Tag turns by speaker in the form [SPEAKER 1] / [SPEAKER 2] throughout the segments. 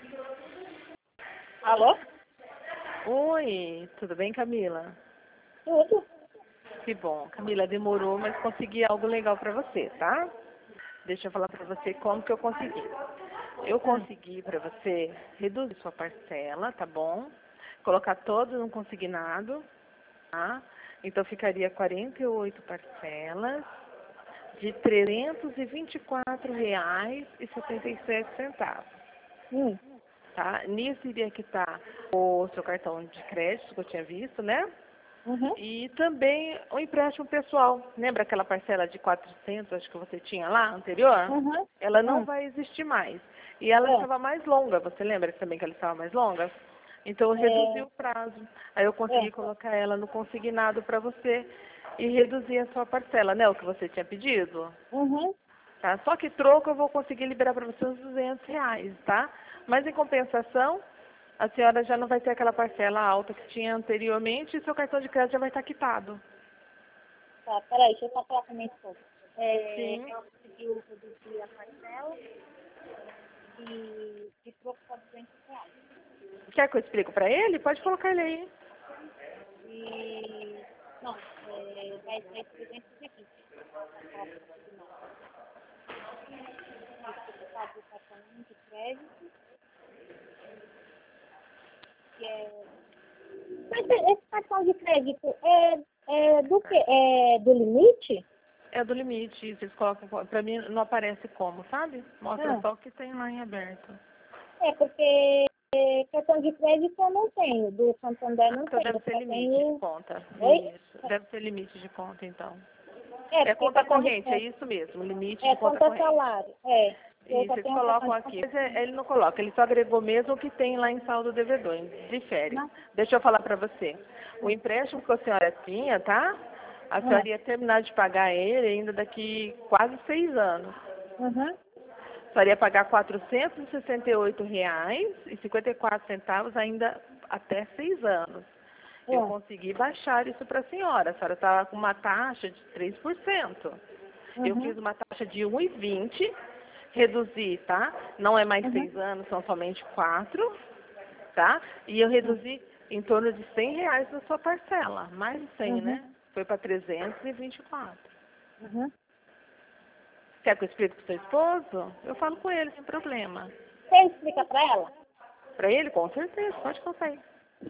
[SPEAKER 1] Alô?
[SPEAKER 2] Oi, tudo bem, Camila?
[SPEAKER 1] Tudo?
[SPEAKER 2] Que bom. Camila, demorou, mas consegui algo legal para você, tá? Deixa eu falar para você como que eu consegui. Eu consegui para você reduzir sua parcela, tá bom? Colocar todo no consignado, tá? Então ficaria 48 parcelas de R$ 324,77.
[SPEAKER 1] Hum.
[SPEAKER 2] Tá? Nisso iria quitar o seu cartão de crédito que eu tinha visto, né?
[SPEAKER 1] Uhum.
[SPEAKER 2] E também o empréstimo pessoal. Lembra aquela parcela de 400, acho que você tinha lá, anterior?
[SPEAKER 1] Uhum.
[SPEAKER 2] Ela não vai existir mais. E ela
[SPEAKER 1] É.
[SPEAKER 2] estava mais longa. Você lembra também que ela estava mais longa? Então eu reduzi o prazo. Aí eu consegui
[SPEAKER 1] É.
[SPEAKER 2] colocar ela no consignado para você e reduzir a sua parcela, né? O que você tinha pedido.
[SPEAKER 1] Uhum.
[SPEAKER 2] Tá? Só que troco eu vou conseguir liberar para você uns R$ 200, tá? Mas em compensação, a senhora já não vai ter aquela parcela alta que tinha anteriormente e seu cartão de crédito já vai estar quitado.
[SPEAKER 1] Tá, peraí, deixa eu só falar com a minha esposa.
[SPEAKER 2] Sim.
[SPEAKER 1] Ela conseguiu reduzir a parcela e de troco para R$ 200.
[SPEAKER 2] Quer que eu explique para ele? Pode colocar ele aí.
[SPEAKER 1] E, não, vai ser 320. Você sabe o cartão de crédito, que é... Mas esse cartão de crédito é do quê? É do limite?
[SPEAKER 2] É do limite. Vocês colocam, para mim não aparece como, sabe? Mostra
[SPEAKER 1] Ah,
[SPEAKER 2] só o que tem lá em aberto.
[SPEAKER 1] porque cartão de crédito eu não tenho, do Santander não
[SPEAKER 2] Então
[SPEAKER 1] tenho,
[SPEAKER 2] deve
[SPEAKER 1] eu
[SPEAKER 2] ser
[SPEAKER 1] só
[SPEAKER 2] limite de
[SPEAKER 1] tenho...
[SPEAKER 2] conta.
[SPEAKER 1] Oi?
[SPEAKER 2] Isso. Deve ser limite de conta, então. É
[SPEAKER 1] Porque
[SPEAKER 2] conta
[SPEAKER 1] cartão de
[SPEAKER 2] corrente, é
[SPEAKER 1] crédito
[SPEAKER 2] isso mesmo. Limite
[SPEAKER 1] é
[SPEAKER 2] de conta
[SPEAKER 1] conta
[SPEAKER 2] corrente.
[SPEAKER 1] salário, é. Eu
[SPEAKER 2] E
[SPEAKER 1] só
[SPEAKER 2] vocês
[SPEAKER 1] tenho cartão
[SPEAKER 2] colocam
[SPEAKER 1] de
[SPEAKER 2] aqui,
[SPEAKER 1] conta.
[SPEAKER 2] mas ele não coloca, ele só agregou mesmo o que tem lá em saldo devedor, difere.
[SPEAKER 1] Não?
[SPEAKER 2] Deixa eu falar para você. O empréstimo que a senhora tinha, tá? A
[SPEAKER 1] Ah,
[SPEAKER 2] senhora ia terminar de pagar ele ainda daqui quase 6 anos.
[SPEAKER 1] uhum,
[SPEAKER 2] A senhora ia pagar R$ 468,54 ainda até 6 anos. Eu
[SPEAKER 1] é,
[SPEAKER 2] consegui baixar isso para a senhora. A senhora estava com uma taxa de 3%. Eu
[SPEAKER 1] uhum,
[SPEAKER 2] fiz uma taxa de 1,20, reduzi, tá? Não é mais
[SPEAKER 1] uhum,
[SPEAKER 2] 6 anos, são somente 4, tá? E eu reduzi em torno de R$ 100 na sua parcela. Mais de 100,
[SPEAKER 1] uhum,
[SPEAKER 2] né? Foi para 324.
[SPEAKER 1] uhum.
[SPEAKER 2] Quer que eu explique para o seu esposo? Eu falo com ele, sem problema.
[SPEAKER 1] Você explica pra ela?
[SPEAKER 2] Para ele, com certeza, pode colocar aí.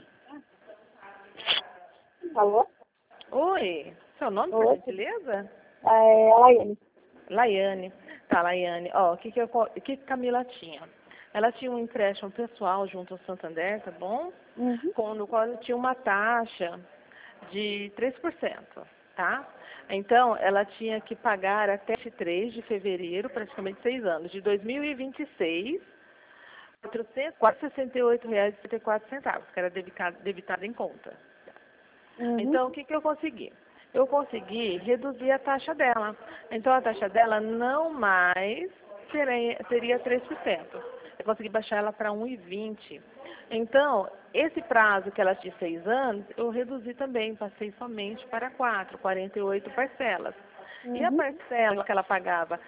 [SPEAKER 1] Alô?
[SPEAKER 2] Oi, seu nome, por
[SPEAKER 1] Oi?
[SPEAKER 2] gentileza?
[SPEAKER 1] Laiane.
[SPEAKER 2] Laiane. Tá, Laiane. Ó, o que Camila tinha? Ela tinha um empréstimo pessoal junto ao Santander, tá bom?
[SPEAKER 1] Uhum.
[SPEAKER 2] No qual ela tinha uma taxa de 3%, tá? Então, ela tinha que pagar até 3 de fevereiro, praticamente 6 anos, de 2026, R$ 468,74, que era debitado em conta.
[SPEAKER 1] Uhum.
[SPEAKER 2] Então, o que eu consegui? Eu consegui reduzir a taxa dela. Então, a taxa dela não mais seria 3%. Eu consegui baixar ela para 1,20. Então, esse prazo que ela tinha de 6 anos, eu reduzi também, passei somente para 48 parcelas. E a
[SPEAKER 1] Uhum.
[SPEAKER 2] parcela que ela pagava,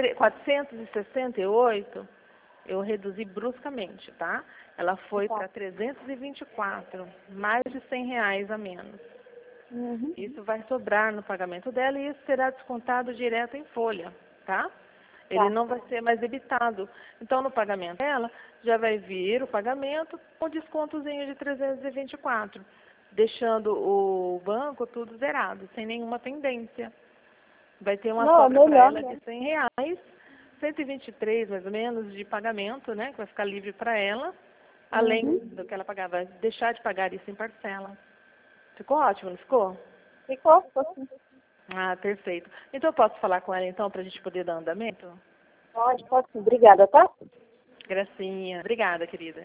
[SPEAKER 2] 468, eu reduzi bruscamente, tá? Ela foi
[SPEAKER 1] Tá.
[SPEAKER 2] para 324, mais de R$ 100 a menos.
[SPEAKER 1] Uhum.
[SPEAKER 2] Isso vai sobrar no pagamento dela e isso será descontado direto em folha, tá? Ele
[SPEAKER 1] Tá.
[SPEAKER 2] não vai ser mais debitado. Então, no pagamento dela, já vai vir o pagamento com descontozinho de 324, deixando o banco tudo zerado, sem nenhuma pendência. Vai ter uma
[SPEAKER 1] Não, é
[SPEAKER 2] sobra para
[SPEAKER 1] melhor
[SPEAKER 2] ela de
[SPEAKER 1] mesmo.
[SPEAKER 2] R$ 100, 123 mais ou menos de pagamento, né? Que vai ficar livre para ela, além
[SPEAKER 1] Uhum.
[SPEAKER 2] do que ela pagava, deixar de pagar isso em parcela. Ficou ótimo, não ficou?
[SPEAKER 1] Ficou sim.
[SPEAKER 2] Ah, perfeito. Então eu posso falar com ela então para a gente poder dar andamento?
[SPEAKER 1] Pode sim. Obrigada, tá?
[SPEAKER 2] Gracinha. Obrigada, querida.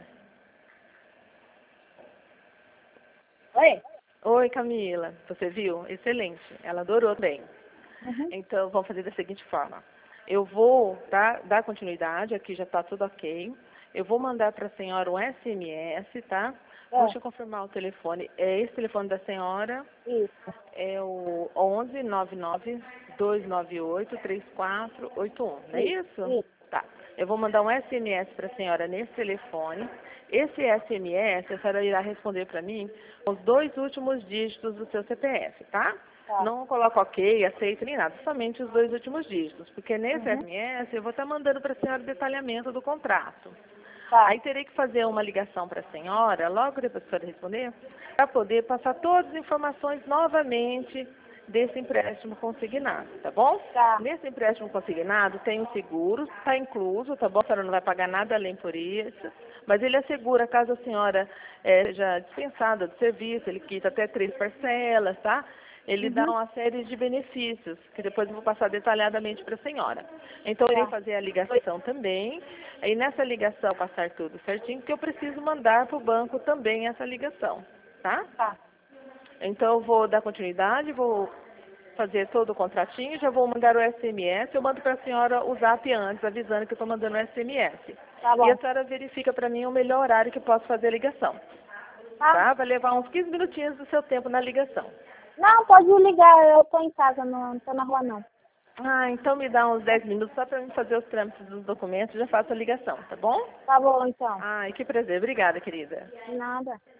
[SPEAKER 1] Oi?
[SPEAKER 2] Oi, Camila. Você viu? Excelente. Ela adorou bem.
[SPEAKER 1] Uhum.
[SPEAKER 2] Então vamos fazer da seguinte forma. Eu vou dar continuidade, aqui já está tudo ok. Eu vou mandar para a senhora um SMS, tá? Deixa eu confirmar o telefone. É esse telefone da senhora?
[SPEAKER 1] Isso.
[SPEAKER 2] É o 11 99 298 3481, não é
[SPEAKER 1] Isso.
[SPEAKER 2] isso?
[SPEAKER 1] Isso.
[SPEAKER 2] Tá. Eu vou mandar um SMS para a senhora nesse telefone. Esse SMS, a senhora irá responder para mim os 2 últimos dígitos do seu CPF, tá?
[SPEAKER 1] Tá.
[SPEAKER 2] Não coloca ok, aceito nem nada, somente os 2 últimos dígitos, porque nesse SMS eu vou estar mandando para a senhora o detalhamento do contrato.
[SPEAKER 1] Tá.
[SPEAKER 2] Aí terei que fazer uma ligação para a senhora, logo depois que a senhora responder, para poder passar todas as informações novamente desse empréstimo consignado, tá bom?
[SPEAKER 1] Tá.
[SPEAKER 2] Nesse empréstimo consignado tem o seguro, está incluso, tá bom? A senhora não vai pagar nada além por isso, mas ele assegura caso a senhora seja dispensada do serviço, ele quita até 3 parcelas, tá? Ele dá uma série de benefícios, que depois eu vou passar detalhadamente para a senhora. Então, eu irei fazer a ligação também, e nessa ligação passar tudo certinho, porque eu preciso mandar para o banco também essa ligação, tá?
[SPEAKER 1] Tá.
[SPEAKER 2] Então, eu vou dar continuidade, vou fazer todo o contratinho, já vou mandar o SMS, eu mando para a senhora o zap antes, avisando que eu estou mandando o SMS.
[SPEAKER 1] Tá bom.
[SPEAKER 2] E a senhora verifica para mim o melhor horário que eu posso fazer a ligação, tá? Vai levar uns 15 minutinhos do seu tempo na ligação.
[SPEAKER 1] Não, pode ligar, eu tô em casa, não tô na rua não.
[SPEAKER 2] Ah, então me dá uns 10 minutos só para mim fazer os trâmites dos documentos, já faço a ligação, tá bom?
[SPEAKER 1] Tá bom, então.
[SPEAKER 2] Ai, que prazer. Obrigada, querida.
[SPEAKER 1] De nada.